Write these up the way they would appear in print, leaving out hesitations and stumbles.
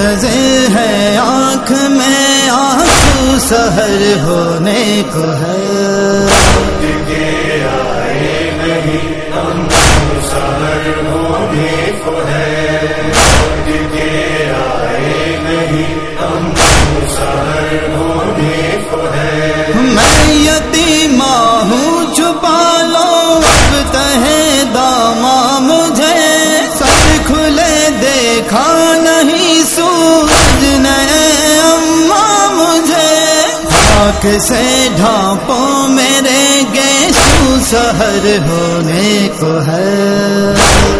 منتظر ہے آنکھ میں آنسو سحر ہونے کو ہے میں یتیمہ ہوں چھپا لو اب تہ داماں مجھے سر کھلے دیکھا نہیں سورج نے اماں مجھے خاک سے ڈھانپو میرے گیسو سحر ہونے کو ہے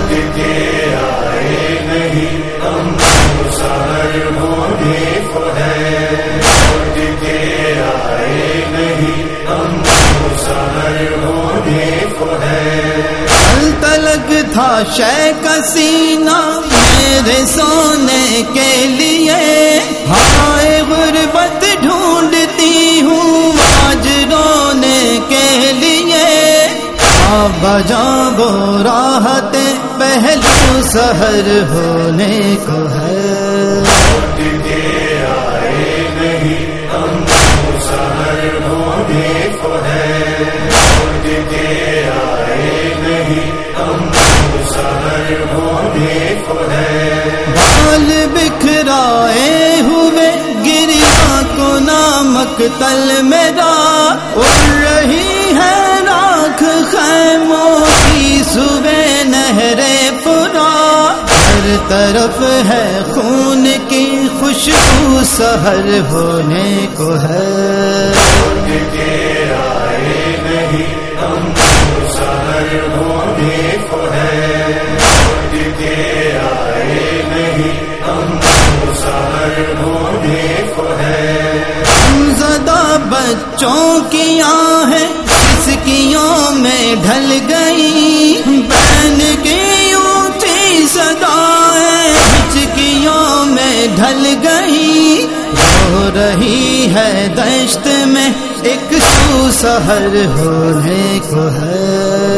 تلک تھا شے کا سینہ میرے سونے کے لیے ہائے غربت ڈھونڈتی ہوں آج رونے کے لیے بجا وہ راحت پہلو سحر ہونے کو ہے بال بکھرائے ہوئے گریا کو نامک تل میرا اڑ رہی ہے راکھ خیموں کی صبح نہرے پورا ہر طرف ہے خون کی خوشبو سحر ہونے کو ہے زدہ بچوں کی آہیں سسکیوں میں ڈھل گئی بین کی اونچی صدائیں ہچکیوں میں ڈھل گئی ہو رہی ہے دشت میں ایک سو سحر ہونے کو ہے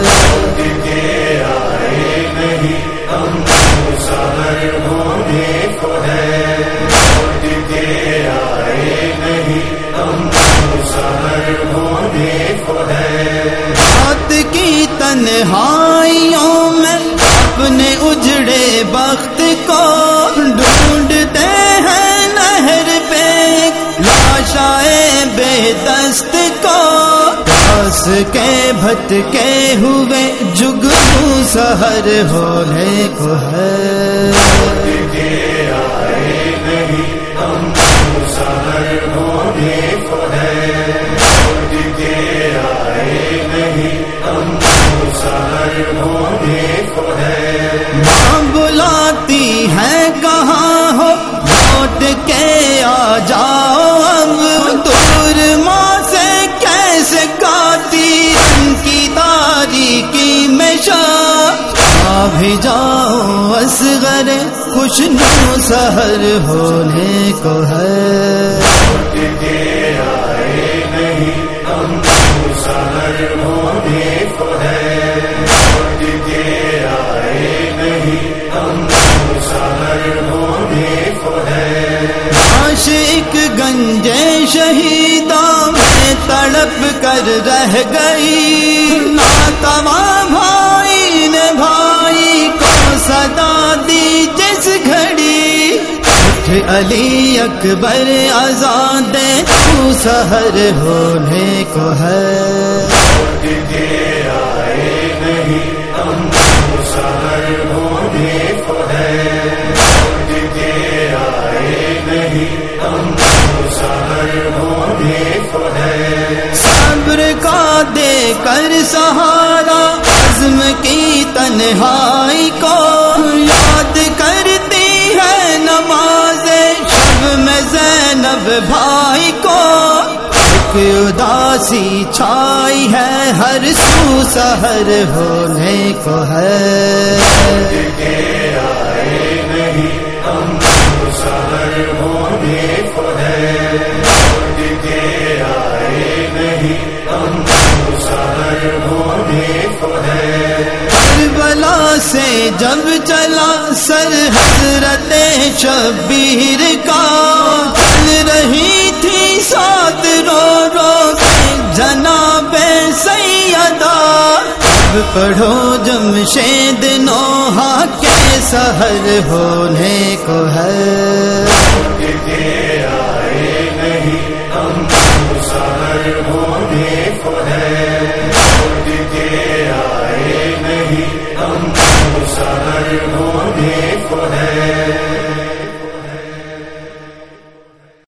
رات کی تنہائیوں میں اپنے اجڑے بخت کو ڈھونڈتے ہیں نہر پہ لاشائے بے دست کو پاس کے بھٹکے ہوئے جگنو سحر ہونے کو ہے ماں بلاتی ہے کہاں ہو لوٹ کے آ جاؤ اب دور ماں سے کیسے کاٹی ان کی تاریکی میں شب آ بھی جاؤ اصغر خوشنو سحر ہونے کو ہے عاشق گنجے شہیدوں میں تڑپ کر رہ گئی ناتواں بھائی نے بھائی کو صدا دی جس گھڑی اٹھ علی اکبر آزاد تو سحر ہونے کو ہے صبر کا دے کر سہارا عزم کی تنہائی کو یاد کرتی ہے نماز شب میں زینب بھائی کو ایک اداسی چھائی ہے ہر سو سحر ہونے کو ہے کربلا سے جب چلا سر حضرت شبیر کا، چل رہی تھی ساتھ رو رو کے جناب سیدہ، اب پڑھو جمشید نوحہ کے سحر ہونے کو ہے۔